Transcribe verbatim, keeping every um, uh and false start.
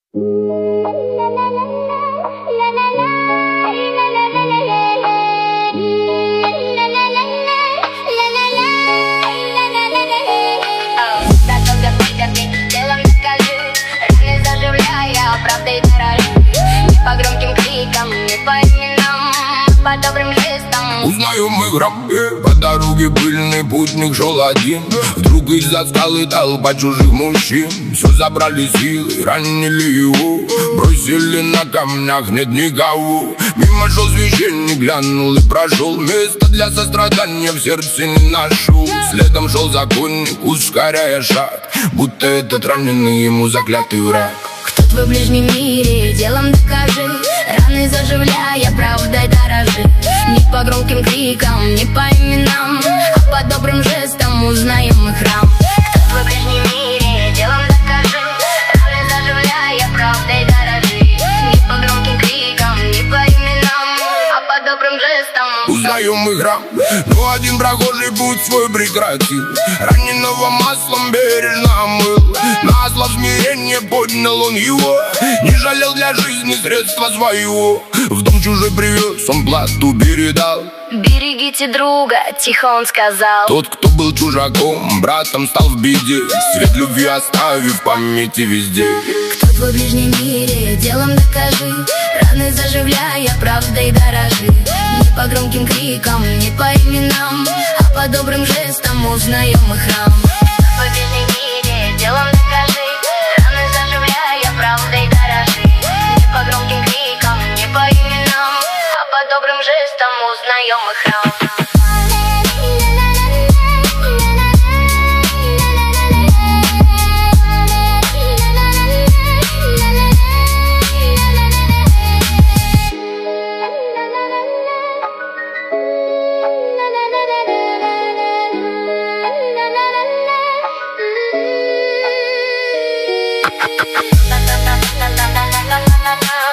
Правдой дорожу, не по громким крикам, не по именам, по добрым жестам. Узнаю мы гробы, по дороге пыльный путник шел один. Вдруг из-за скалы толпа чужих мужчин. Все забрали силы, ранили его, бросили на камнях, нет никого. Мимо шел священник, глянул и прошел. Места для сострадания в сердце не нашел. Следом шел законник, ускоряя шаг, будто этот раненый ему заклятый враг. Кто твой в ближнем мире, делом докажи, раны заживляя, правдой дорожи. Не по громким крикам, не по именам, а по добрым жестам узнаем мы храм. Кто твой в ближнем мире, делом докажи, раны заживляя, правдой дорожи. Не по громким крикам, не по именам, а по добрым жестам узнаем мы храм. Но один прохожий путь свой прекратил, раненого маслом бережно омыл. На зло смирение поднял он его, не жалел для жизни средства своего. В дом чужой привез, он плату передал. Берегите друга, тихо он сказал. Тот, кто был чужаком, братом стал в беде, свет любви оставив в памяти везде. Кто твой в ближнем мире, делом докажи, раны заживляя, правдой дорожи. Не по громким крикам, не по именам, а по добрым жестам узнаем мы храм. Кто твой в ближнем мире, делом докажи, раны заживляя, правдой дорожи. Не по громким крикам, не по именам, а по добрым жестам узнаем мы храм. La la la la la la la la la la.